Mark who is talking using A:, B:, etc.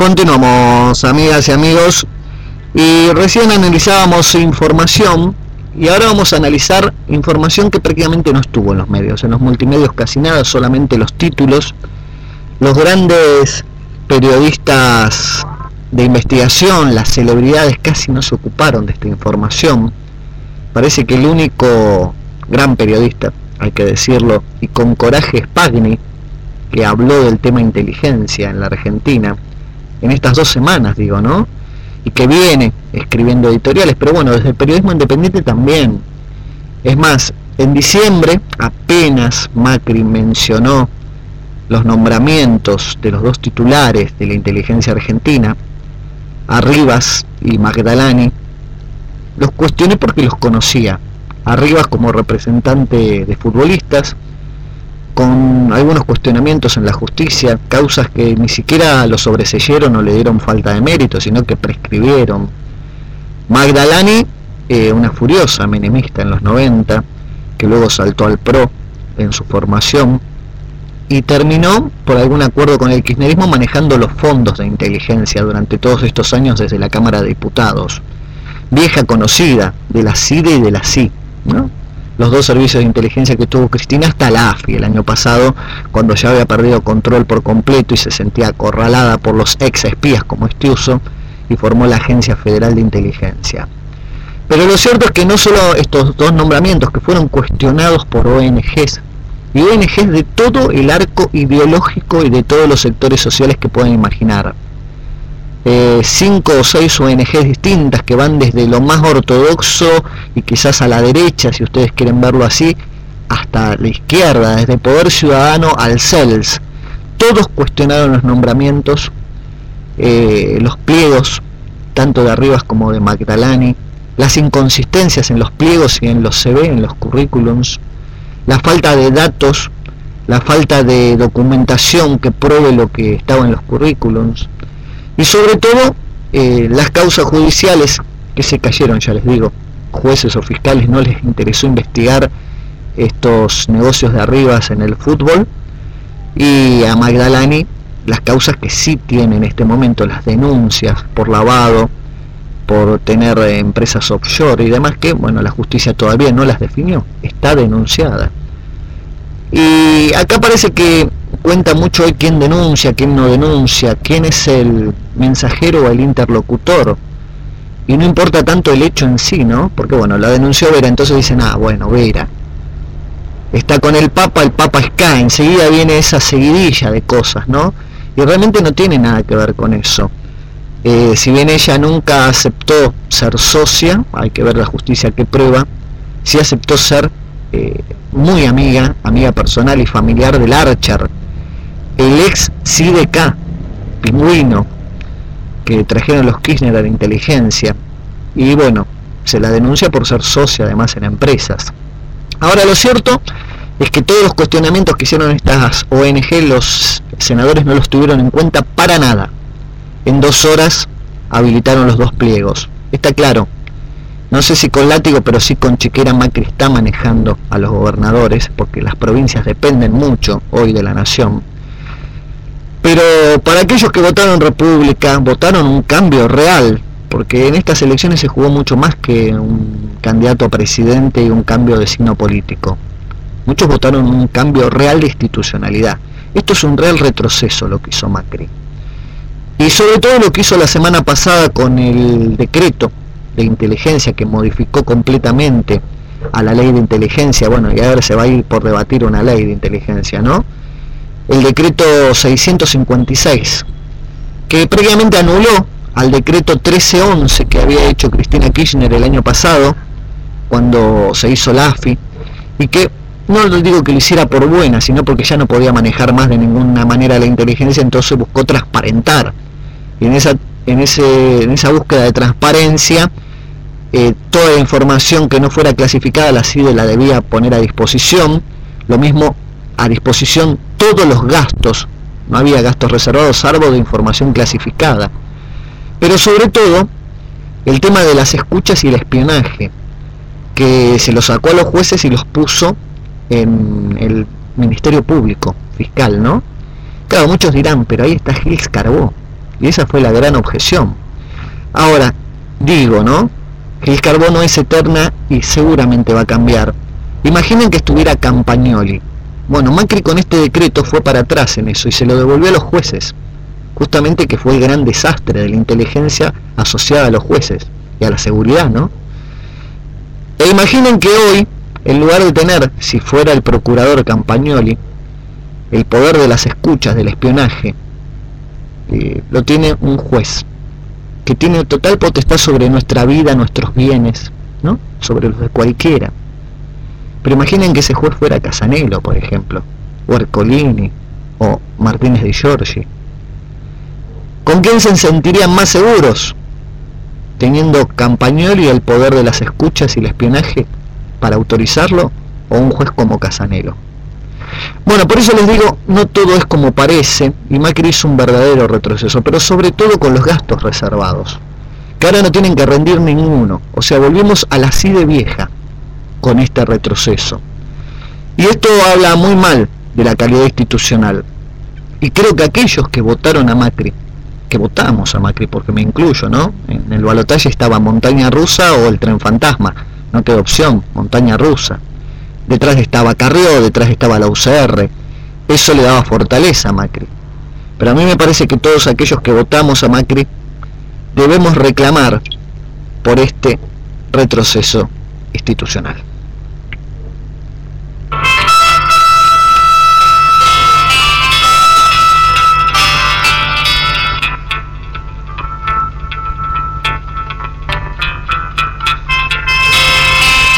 A: Continuamos, amigas y amigos, y recién analizábamos información y ahora vamos a analizar información que prácticamente no estuvo en los medios, en los multimedios casi nada, solamente los títulos. Los grandes periodistas de investigación, las celebridades casi no se ocuparon de esta información. Parece que el único gran periodista, hay que decirlo, y con coraje, es Pagni, que habló del tema inteligencia en la Argentina en estas 2 semanas, digo, ¿no? Y que viene escribiendo editoriales, pero bueno, desde el periodismo independiente también. Es más, en diciembre apenas Macri mencionó los nombramientos de los 2 titulares de la inteligencia argentina, Arribas y Magdalani. Los cuestioné porque los conocía. Arribas como representante de futbolistas, con algunos cuestionamientos en la justicia, causas que ni siquiera lo sobreseyeron o le dieron falta de mérito, sino que prescribieron. Magdalani, una furiosa menemista en los 90, que luego saltó al PRO en su formación, y terminó, por algún acuerdo con el kirchnerismo, manejando los fondos de inteligencia durante todos estos años desde la Cámara de Diputados. Vieja conocida de la CIDE y de la CI, ¿no? Los 2 servicios de inteligencia que tuvo Cristina, hasta la AFI el año pasado, cuando ya había perdido control por completo y se sentía acorralada por los ex espías como Estiuso, y formó la Agencia Federal de Inteligencia. Pero lo cierto es que no solo estos 2 nombramientos que fueron cuestionados por ONGs, y ONGs de todo el arco ideológico y de todos los sectores sociales que puedan imaginar. 5 o 6 ONGs distintas que van desde lo más ortodoxo y quizás a la derecha, si ustedes quieren verlo así, hasta la izquierda, desde Poder Ciudadano al CELS. Todos cuestionaron los nombramientos, los pliegos, tanto de Arribas como de Magdalani, las inconsistencias en los pliegos y en los CV, en los currículums, la falta de datos, la falta de documentación que pruebe lo que estaba en los currículums, y sobre todo las causas judiciales que se cayeron, ya les digo. Jueces o fiscales no les interesó investigar estos negocios de Arribas en el fútbol, y a Magdalani las causas que sí tiene en este momento, las denuncias por lavado, por tener empresas offshore y demás, que bueno, la justicia todavía no las definió, está denunciada. Y acá parece que cuenta mucho hoy quién denuncia, quién no denuncia, quién es el mensajero o el interlocutor, y no importa tanto el hecho en sí, ¿no? Porque bueno, la denunció Vera, entonces dicen, bueno, Vera está con el Papa es K, enseguida viene esa seguidilla de cosas, ¿no? Y realmente no tiene nada que ver con eso. Si bien ella nunca aceptó ser socia, hay que ver la justicia que prueba, sí aceptó ser muy amiga personal y familiar del Archer, el ex CIDK, pingüino, que trajeron los Kirchner a la inteligencia, y bueno, se la denuncia por ser socia además en empresas. Ahora, lo cierto es que todos los cuestionamientos que hicieron estas ONG, los senadores no los tuvieron en cuenta para nada. En 2 horas habilitaron los 2 pliegos. Está claro, no sé si con látigo, pero sí con chiquera, Macri está manejando a los gobernadores, porque las provincias dependen mucho hoy de la nación. Pero para aquellos que votaron República, votaron un cambio real, porque en estas elecciones se jugó mucho más que un candidato a presidente y un cambio de signo político. Muchos votaron un cambio real de institucionalidad. Esto es un real retroceso lo que hizo Macri. Y sobre todo lo que hizo la semana pasada con el decreto de inteligencia, que modificó completamente a la ley de inteligencia. Bueno, y ahora se va a ir por debatir una ley de inteligencia, ¿no? El decreto 656, que previamente anuló al decreto 1311 que había hecho Cristina Kirchner el año pasado, cuando se hizo la AFI, y que no lo digo que lo hiciera por buena, sino porque ya no podía manejar más de ninguna manera la inteligencia, entonces buscó transparentar. Y en esa búsqueda de transparencia, toda la información que no fuera clasificada, la CIDE la debía poner a disposición. Lo mismo, a disposición todos los gastos, no había gastos reservados salvo de información clasificada. Pero sobre todo, el tema de las escuchas y el espionaje, que se los sacó a los jueces y los puso en el Ministerio Público Fiscal, ¿no? Claro, muchos dirán, pero ahí está Gils Carbó. Y esa fue la gran objeción. Ahora, digo, ¿no?, que el carbono es eterna y seguramente va a cambiar. Imaginen que estuviera Campagnoli. Bueno, Macri con este decreto fue para atrás en eso y se lo devolvió a los jueces. Justamente que fue el gran desastre de la inteligencia asociada a los jueces y a la seguridad, ¿no? E imaginen que hoy, en lugar de tener, si fuera el procurador Campagnoli, el poder de las escuchas, del espionaje, lo tiene un juez, que tiene total potestad sobre nuestra vida, nuestros bienes, ¿no?, sobre los de cualquiera. Pero imaginen que ese juez fuera Casanelo, por ejemplo, o Ercolini, o Martínez de Giorgi. ¿Con quién se sentirían más seguros? ¿Teniendo Campagnoli el poder de las escuchas y el espionaje para autorizarlo, o un juez como Casanelo? Bueno, por eso les digo, no todo es como parece, y Macri hizo un verdadero retroceso, pero sobre todo con los gastos reservados, que ahora no tienen que rendir ninguno. O sea, volvimos a la CIDE vieja con este retroceso. Y esto habla muy mal de la calidad institucional. Y creo que aquellos que votaron a Macri, que votamos a Macri, porque me incluyo, ¿no?, en el balotaje estaba Montaña Rusa o el Tren Fantasma, no quedó opción, Montaña Rusa. Detrás estaba Carrió, detrás estaba la UCR. Eso le daba fortaleza a Macri. Pero a mí me parece que todos aquellos que votamos a Macri debemos reclamar por este retroceso institucional.